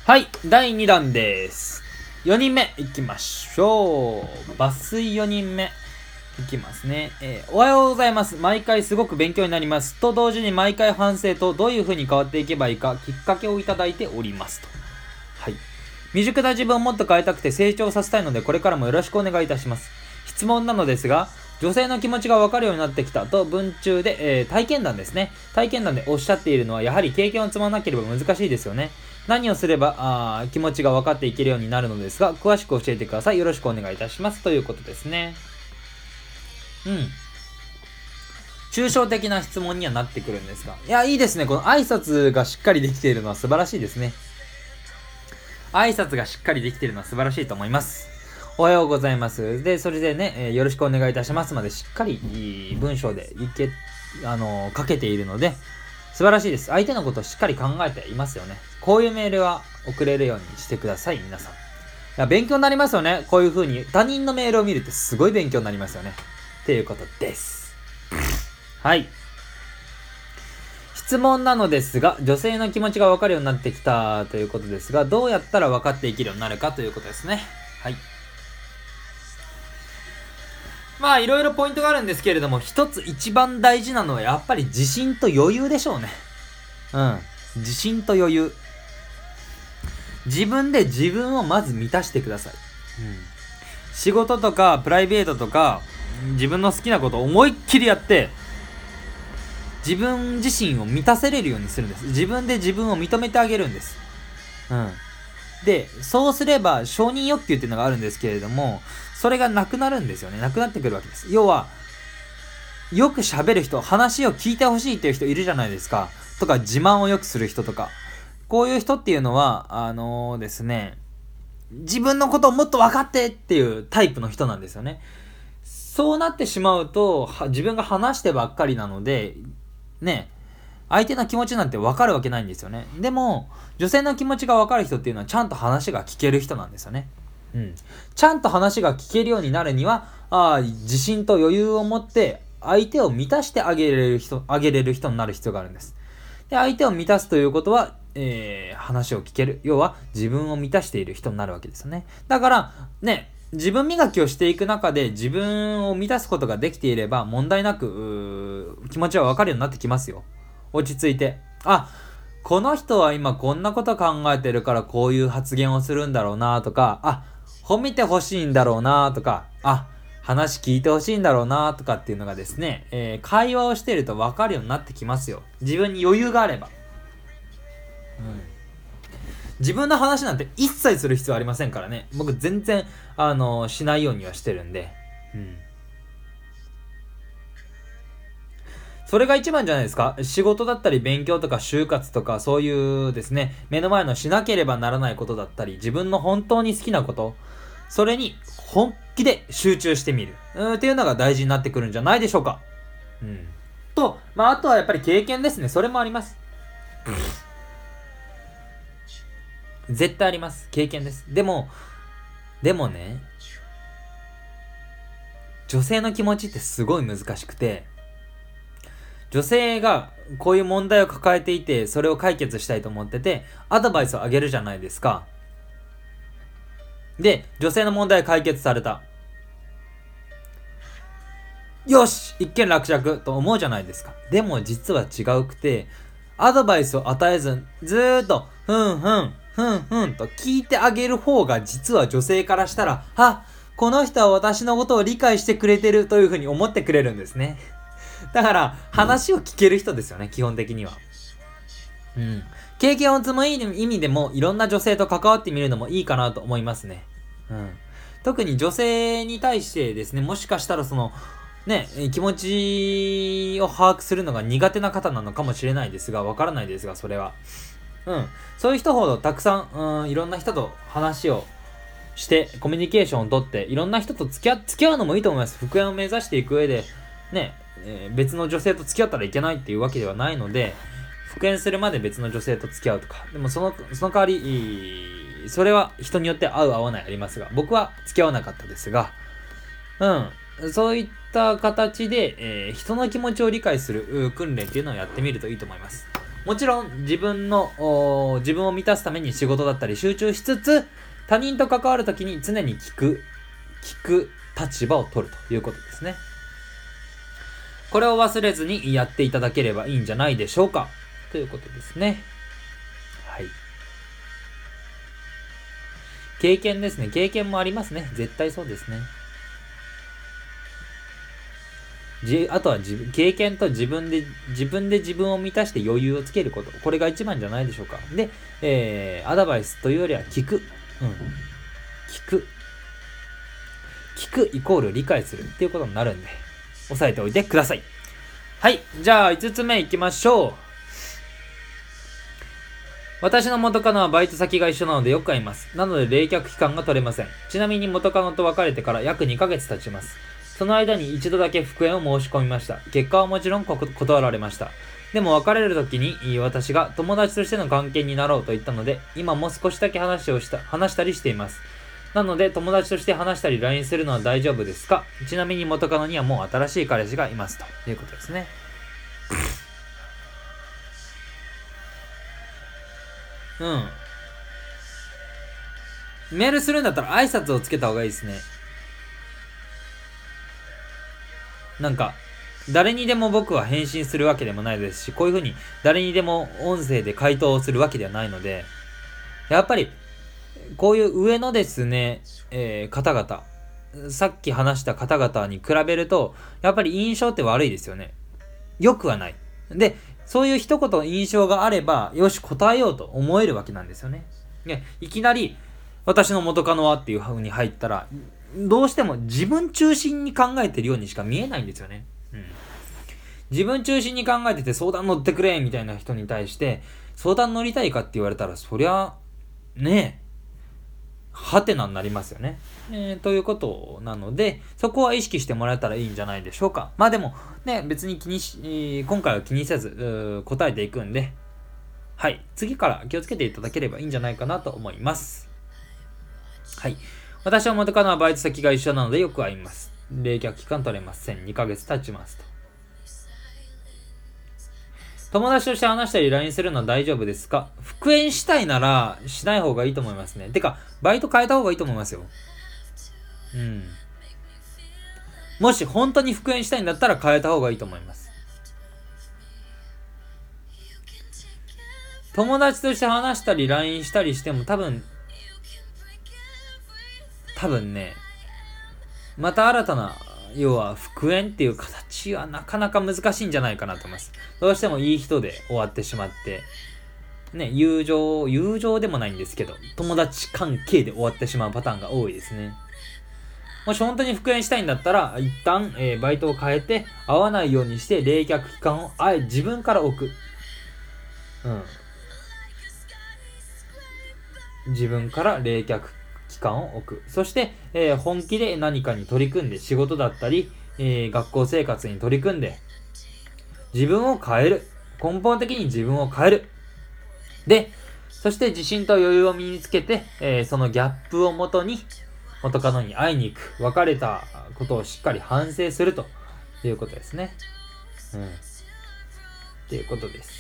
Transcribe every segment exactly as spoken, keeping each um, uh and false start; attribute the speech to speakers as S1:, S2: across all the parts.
S1: はい、だいにだんです。よにんめいきましょう。抜粋よにんめいきますね、えー、おはようございます。毎回すごく勉強になりますと同時に毎回反省とどういう風に変わっていけばいいかきっかけをいただいておりますと。はい、未熟な自分をもっと変えたくて成長させたいのでこれからもよろしくお願いいたします。質問なのですが、女性の気持ちが分かるようになってきたと文中で、えー、体験談ですね体験談でおっしゃっているのはやはり経験を積まなければ難しいですよね。何をすればあ気持ちが分かっていけるようになるのですが、詳しく教えてください。よろしくお願いいたしますということですね。うん、抽象的な質問にはなってくるんですが、いやいいですね。この挨拶がしっかりできているのは素晴らしいですね。挨拶がしっかりできているのは素晴らしいと思います。おはようございます。で、それでね、えー、よろしくお願いいたしますまでしっかりいい文章でいけ、あのー、書けているので、素晴らしいです。相手のことをしっかり考えていますよね。こういうメールは送れるようにしてください、皆さん。いや、勉強になりますよね。こういう風に他人のメールを見るってすごい勉強になりますよね。っていうことです。はい。質問なのですが、女性の気持ちが分かるようになってきたということですが、どうやったら分かっていけるようになるかということですね。はい。まあいろいろポイントがあるんですけれども、一つ一番大事なのはやっぱり自信と余裕でしょうね。うん。自信と余裕。自分で自分をまず満たしてください。うん。仕事とかプライベートとか自分の好きなことを思いっきりやって、自分自身を満たせれるようにするんです。自分で自分を認めてあげるんです。うん。で、そうすれば承認欲求っていうのがあるんですけれども、それがなくなるんですよね。なくなってくるわけです。要は、よく喋る人、話を聞いてほしいっていう人いるじゃないですか。とか、自慢をよくする人とか。こういう人っていうのは、あのー、ですね、自分のことをもっと分かってっていうタイプの人なんですよね。そうなってしまうと、自分が話してばっかりなので、ね、相手の気持ちなんて分かるわけないんですよね。でも、女性の気持ちが分かる人っていうのはちゃんと話が聞ける人なんですよね。うん。ちゃんと話が聞けるようになるには、あ自信と余裕を持って相手を満たしてあげれる人、あげれる人になる必要があるんです。で、相手を満たすということは、えー、話を聞ける。要は、自分を満たしている人になるわけですよね。だから、ね、自分磨きをしていく中で自分を満たすことができていれば問題なく気持ちは分かるようになってきますよ。落ち着いて、あ、この人は今こんなこと考えてるからこういう発言をするんだろうなとか、あ、褒めてほしいんだろうなとか、あ、話聞いてほしいんだろうなとかっていうのがですね、えー、会話をしていると分かるようになってきますよ。自分に余裕があれば。うん。自分の話なんて一切する必要ありませんからね。僕全然、あのー、しないようにはしてるんで。うん。それが一番じゃないですか。仕事だったり勉強とか就活とかそういうですね、目の前のしなければならないことだったり、自分の本当に好きなこと、それに本気で集中してみる。うん、っていうのが大事になってくるんじゃないでしょうか。うん。と、まあ、あとはやっぱり経験ですね。それもあります。絶対あります。経験です。でも、でもね、女性の気持ちってすごい難しくて、女性がこういう問題を抱えていて、それを解決したいと思ってて、アドバイスをあげるじゃないですか。で、女性の問題解決された。よし一件落着と思うじゃないですか。でも実は違うくて、アドバイスを与えず、ずーっと、ふんふん、ふんふんと聞いてあげる方が実は女性からしたら、あ、この人は私のことを理解してくれてるというふうに思ってくれるんですね。だから、話を聞ける人ですよね、基本的には。うん。経験を積む意味でも、いろんな女性と関わってみるのもいいかなと思いますね。うん。特に女性に対してですね、もしかしたらその、ね、気持ちを把握するのが苦手な方なのかもしれないですが、わからないですが、それは。うん。そういう人ほどたくさん、うん、いろんな人と話をして、コミュニケーションをとって、いろんな人と付き合、付き合うのもいいと思います。復縁を目指していく上で、ね、えー、別の女性と付き合ったらいけないっていうわけではないので、復縁するまで別の女性と付き合うとか。でもその、その代わり、それは人によって合う合わないありますが、僕は付き合わなかったですが、うん。そういった形で、えー、人の気持ちを理解する訓練っていうのをやってみるといいと思います。 もちろん自分の自分を満たすために仕事だったり集中しつつ、他人と関わるときに常に聞く聞く立場を取るということですね。これを忘れずにやっていただければいいんじゃないでしょうかということですね。はい。経験ですね。経験もありますね。絶対そうですね。じあとは自分経験と自分で自分で自分を満たして余裕をつけること、これが一番じゃないでしょうか。で、えー、アドバイスというよりは聞く、うん、聞く聞くイコール理解するっていうことになるんで押さえておいてください。はい、じゃあいつつめいきましょう。私の元カノはバイト先が一緒なのでよく会います。なので冷却期間が取れません。ちなみに元カノと別れてから約にかげつ経ちます。その間に一度だけ復縁を申し込みました。結果はもちろん断られました。でも別れる時に私が友達としての関係になろうと言ったので、今も少しだけ話をした、話したりしています。なので友達として話したり ライン するのは大丈夫ですか？ちなみに元カノにはもう新しい彼氏がいますということですね。うん。メールするんだったら挨拶をつけた方がいいですね。なんか、誰にでも僕は返信するわけでもないですし、こういう風に誰にでも音声で回答をするわけではないので、やっぱり、こういう上のですね、えー、方々、さっき話した方々に比べると、やっぱり印象って悪いですよね。良くはない。で、そういう一言印象があれば、よし、答えようと思えるわけなんですよね。で、いきなり、私の元カノはっていう風に入ったら、どうしても自分中心に考えてるようにしか見えないんですよね。うん。自分中心に考えてて相談乗ってくれみたいな人に対して、相談乗りたいかって言われたら、そりゃ、ねえ、はてなになりますよね。えー、ということなので、そこは意識してもらえたらいいんじゃないでしょうか。まあでも、ね、別に気にし、えー、今回は気にせず、答えていくんで、はい、次から気をつけていただければいいんじゃないかなと思います。はい。私は元カノはバイト先が一緒なのでよく会います。冷却期間取れません。にかげつ経ちますと。友達として話したり ライン するのは大丈夫ですか？復縁したいならしない方がいいと思いますね。てか、バイト変えた方がいいと思いますよ。うん。もし本当に復縁したいんだったら変えた方がいいと思います。友達として話したり ライン したりしても多分、多分ね、また新たな、要は復縁っていう形はなかなか難しいんじゃないかなと思います。どうしてもいい人で終わってしまって、ね、友情、友情でもないんですけど、友達関係で終わってしまうパターンが多いですね。もし本当に復縁したいんだったら、一旦、えー、バイトを変えて、会わないようにして冷却期間をあえ自分から置く。うん。自分から冷却期間を置く。そして、えー、本気で何かに取り組んで、仕事だったり、えー、学校生活に取り組んで、自分を変える。根本的に自分を変える。で、そして自信と余裕を身につけて、えー、そのギャップをもとに、元カノに会いに行く。別れたことをしっかり反省するということですね。うん。っていうことです。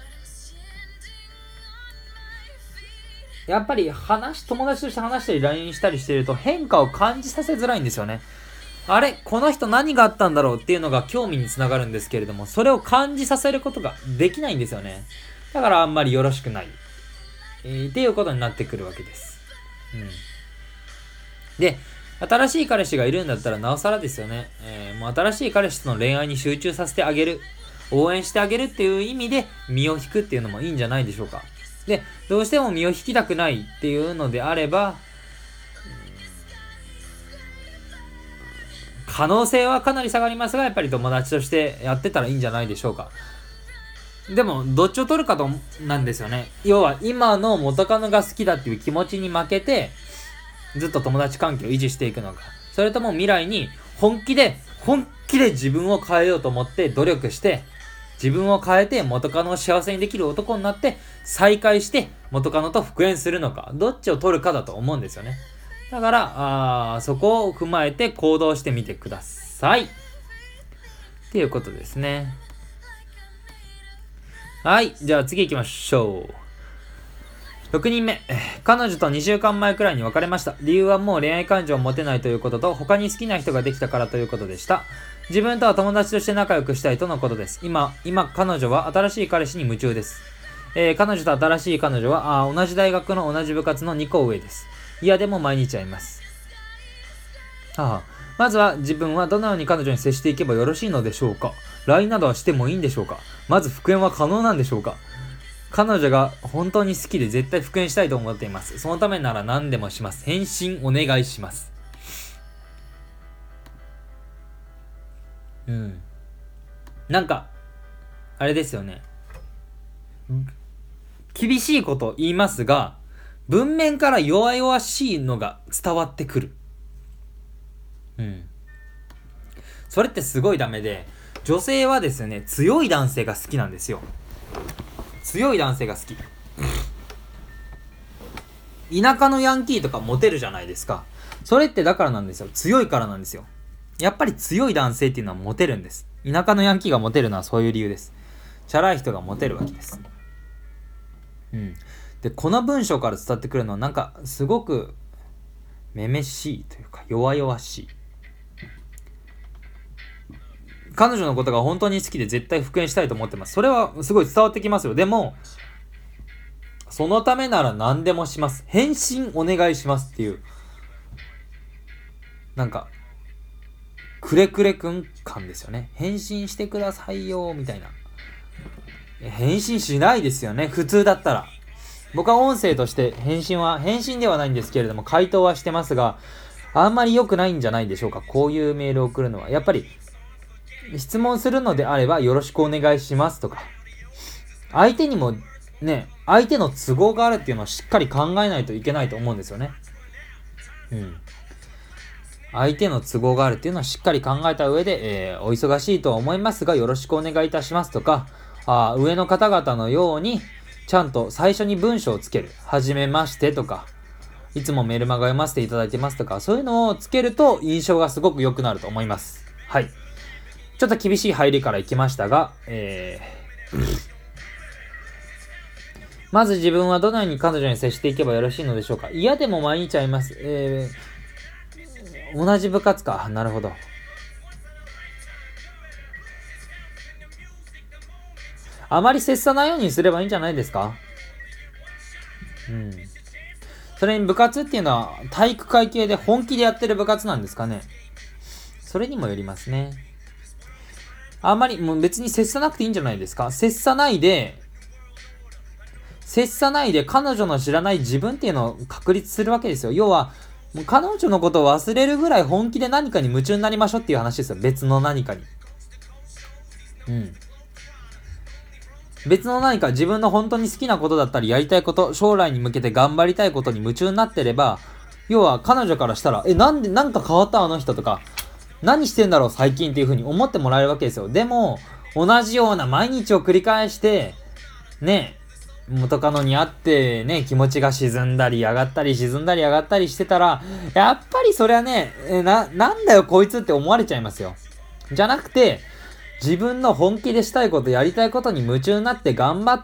S1: やっぱり話、友達として話したり ライン したりしてると変化を感じさせづらいんですよね。あれこの人何があったんだろうっていうのが興味につながるんですけれども、それを感じさせることができないんですよね。だからあんまりよろしくない。えー、っていうことになってくるわけです。うん。で、新しい彼氏がいるんだったらなおさらですよね。えー、もう新しい彼氏との恋愛に集中させてあげる。応援してあげるっていう意味で身を引くっていうのもいいんじゃないでしょうか。で、どうしても身を引きたくないっていうのであれば、可能性はかなり下がりますが、やっぱり友達としてやってたらいいんじゃないでしょうか。でも、どっちを取るかと、なんですよね。要は、今の元カノが好きだっていう気持ちに負けて、ずっと友達関係を維持していくのか。それとも未来に本気で、本気で自分を変えようと思って努力して、自分を変えて元カノを幸せにできる男になって再会して元カノと復縁するのか、どっちを取るかだと思うんですよね。だからあそこを踏まえて行動してみてくださいっていうことですね。 はい、じゃあ次行きましょう。ろくにんめ、彼女とにしゅうかんまえくらいに別れました。理由はもう恋愛感情を持てないということと、他に好きな人ができたからということでした。自分とは友達として仲良くしたいとのことです。今、今、彼女は新しい彼氏に夢中です。えー、彼女と新しい彼女はあ同じ大学の同じ部活のにこ上です。いやでも毎日会います。はあ、まずは自分はどのように彼女に接していけばよろしいのでしょうか。 ライン などはしてもいいんでしょうか。まず復縁は可能なんでしょうか。彼女が本当に好きで絶対復縁したいと思っています。そのためなら何でもします。返信お願いします。うん。なんか、あれですよね。厳しいこと言いますが、文面から弱々しいのが伝わってくる。うん。それってすごいダメで、女性はですね、強い男性が好きなんですよ。強い男性が好き。田舎のヤンキーとかモテるじゃないですか。それってだからなんですよ。強いからなんですよ。やっぱり強い男性っていうのはモテるんです。田舎のヤンキーがモテるのはそういう理由です。チャラい人がモテるわけです。うん。で、この文章から伝わってくるのはなんかすごくめめしいというか弱々しい。彼女のことが本当に好きで絶対復縁したいと思ってます。それはすごい伝わってきますよ。でも、そのためなら何でもします。返信お願いしますっていう。なんか、くれくれくん感ですよね。返信してくださいよ、みたいな。返信しないですよね。普通だったら。僕は音声として返信は、返信ではないんですけれども、回答はしてますが、あんまり良くないんじゃないでしょうか。こういうメールを送るのは。やっぱり、質問するのであればよろしくお願いしますとか。相手にもね、相手の都合があるっていうのをしっかり考えないといけないと思うんですよね。うん。相手の都合があるっていうのをしっかり考えた上で、えー、お忙しいとは思いますがよろしくお願いいたしますとか、あ上の方々のようにちゃんと最初に文章をつける。はじめましてとか、いつもメルマガ読ませていただいてますとか、そういうのをつけると印象がすごく良くなると思います。はい。ちょっと厳しい入りからいきましたが、えーまず自分はどのように彼女に接していけばよろしいのでしょうか。嫌でも毎日会います。えー、同じ部活か。なるほど。あまり接さないようにすればいいんじゃないですか。うん。それに部活っていうのは体育会系で本気でやってる部活なんですかね。それにもよりますね。あんまりもう別に接さなくていいんじゃないですか。接さないで、接さないで彼女の知らない自分っていうのを確立するわけですよ。要は、もう彼女のことを忘れるぐらい本気で何かに夢中になりましょうっていう話ですよ。別の何かに。うん。別の何か自分の本当に好きなことだったりやりたいこと、将来に向けて頑張りたいことに夢中になってれば、要は彼女からしたら、え、なんで、なんか変わったあの人とか、何してんだろう最近っていう風に思ってもらえるわけですよ。でも、同じような毎日を繰り返して、ね、元カノに会ってね、気持ちが沈んだり上がったり沈んだり上がったりしてたら、やっぱりそれはね、えな、なんだよこいつって思われちゃいますよ。じゃなくて、自分の本気でしたいこと、やりたいことに夢中になって頑張って、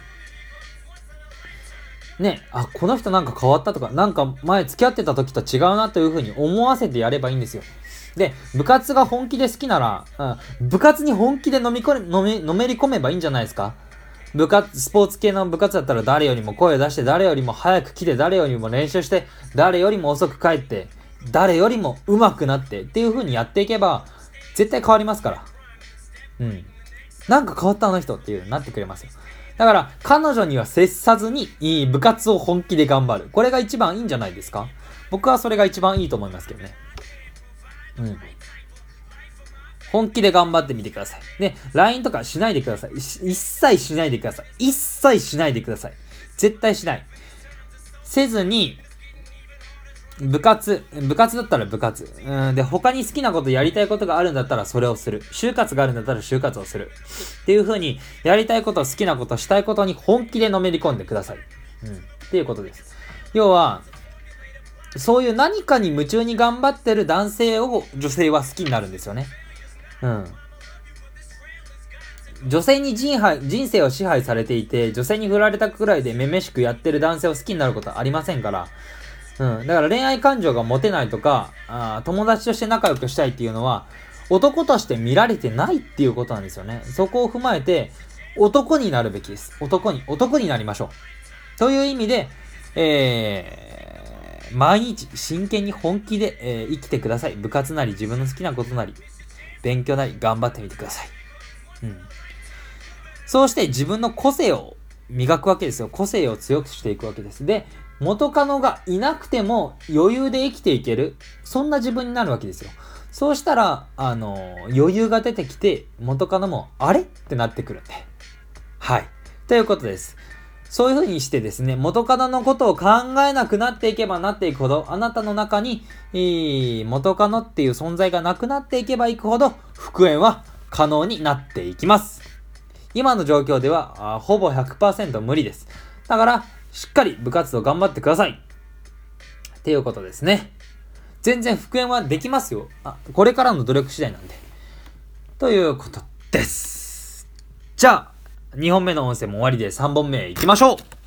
S1: ね、あ、この人なんか変わったとか、なんか前付き合ってた時と違うなという風に思わせてやればいいんですよ。で、部活が本気で好きなら、うん、部活に本気で飲み込め、飲め、のめり込めばいいんじゃないですか。部活、スポーツ系の部活だったら誰よりも声を出して、誰よりも早く来て、誰よりも練習して、誰よりも遅く帰って、誰よりも上手くなってっていう風にやっていけば、絶対変わりますから。うん。なんか変わったあの人っていう風になってくれますよ。だから、彼女には接さずに、いい部活を本気で頑張る。これが一番いいんじゃないですか。僕はそれが一番いいと思いますけどね。うん。本気で頑張ってみてください。で、ライン とかしないでください。一切しないでください。一切しないでください。絶対しない。せずに、部活、部活だったら部活。うん、で、他に好きなことやりたいことがあるんだったらそれをする。就活があるんだったら就活をする。っていう風に、やりたいこと、好きなこと、したいことに本気でのめり込んでください。うん。っていうことです。要は、そういう何かに夢中に頑張ってる男性を女性は好きになるんですよね。うん。 女性に人配人生を支配されていて、女性に振られたくらいでめめしくやってる男性を好きになることはありませんから。うん。だから恋愛感情が持てないとか、あ友達として仲良くしたいっていうのは、男として見られてないっていうことなんですよね。そこを踏まえて、男になるべきです。男に、男になりましょう。という意味で、えー、毎日真剣に本気で、えー、生きてください。部活なり自分の好きなことなり、勉強なり頑張ってみてください。うん。そうして自分の個性を磨くわけですよ。個性を強くしていくわけです。で、元カノがいなくても余裕で生きていける。そんな自分になるわけですよ。そうしたら、あのー、余裕が出てきて、元カノも、あれってなってくるんで。はい。ということです。そういう風にしてですね、元カノのことを考えなくなっていけばなっていくほど、あなたの中に、えー、元カノっていう存在がなくなっていけばいくほど、復縁は可能になっていきます。今の状況では、ほぼ ひゃくパーセント 無理です。だから、しっかり部活動頑張ってください。っていうことですね。全然復縁はできますよ。あ、これからの努力次第なんで。ということです。じゃあ、にほんめの音声も終わりでさんぼんめ行きましょう。